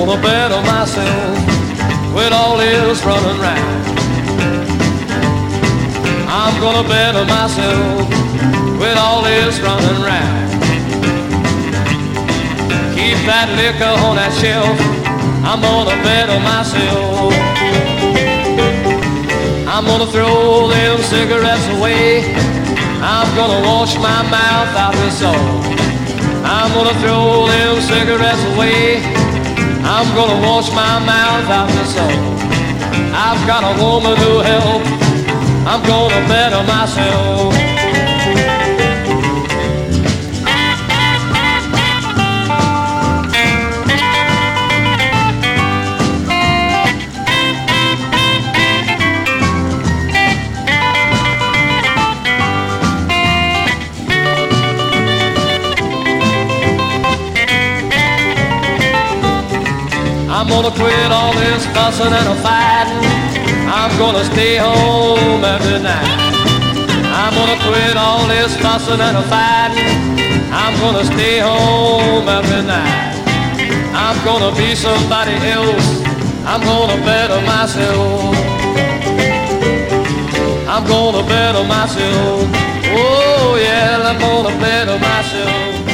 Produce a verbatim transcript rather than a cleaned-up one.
gonna bet on myself with all this running round. I'm gonna bet on myself with all this running round. Keep that liquor on that shelf. I'm gonna bet on myself. I'm gonna throw them cigarettes away. I'm gonna wash my mouth out with salt. I'm gonna throw them cigarettes away. I'm gonna wash my mouth out with salt. I've got a woman who help. I'm gonna bet on myself. I'm gonna quit all this fussing and a fighting. I'm gonna stay home every night. I'm gonna quit all this fussing and a fighting. I'm gonna stay home every night. I'm gonna be somebody else. I'm gonna bet on myself. I'm gonna bet on myself. Oh yeah, I'm gonna bet on myself.